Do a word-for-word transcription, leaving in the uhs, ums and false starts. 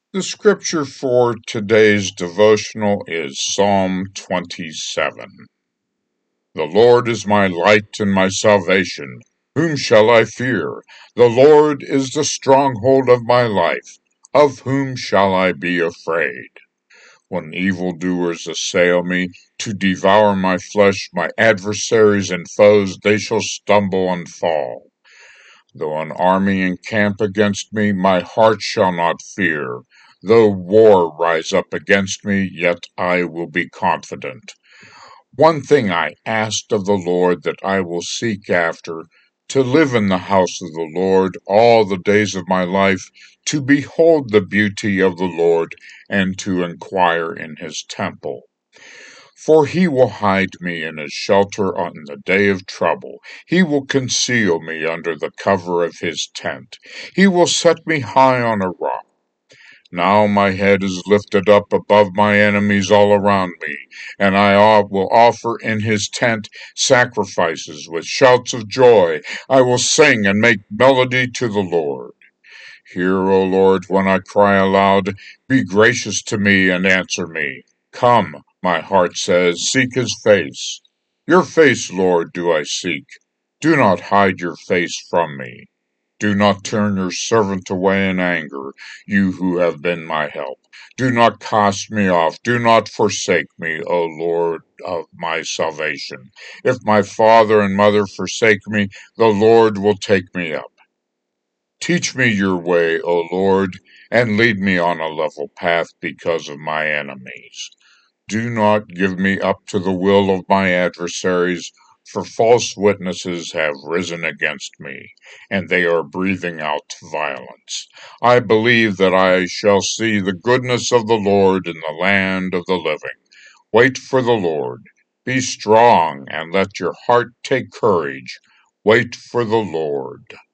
The scripture for today's devotional is Psalm twenty-seven. The Lord is my light and my salvation. Whom shall I fear? The Lord is the stronghold of my life. Of whom shall I be afraid? When evildoers assail me to devour my flesh, my adversaries and foes, they shall stumble and fall. Though an army encamp against me, my heart shall not fear. Though war rise up against me, yet I will be confident. One thing I asked of the Lord that I will seek after, to live in the house of the Lord all the days of my life, to behold the beauty of the Lord, and to inquire in his temple. For he will hide me in his shelter on the day of trouble. He will conceal me under the cover of his tent. He will set me high on a rock. Now my head is lifted up above my enemies all around me, and I will offer in his tent sacrifices with shouts of joy. I will sing and make melody to the Lord. Hear, O Lord, when I cry aloud. Be gracious to me and answer me. Come, my heart says, seek his face. Your face, Lord, do I seek. Do not hide your face from me. Do not turn your servant away in anger, you who have been my help. Do not cast me off. Do not forsake me, O Lord of my salvation. If my father and mother forsake me, the Lord will take me up. Teach me your way, O Lord, and lead me on a level path because of my enemies. Do not give me up to the will of my adversaries, for false witnesses have risen against me, and they are breathing out violence. I believe that I shall see the goodness of the Lord in the land of the living. Wait for the Lord. Be strong, and let your heart take courage. Wait for the Lord.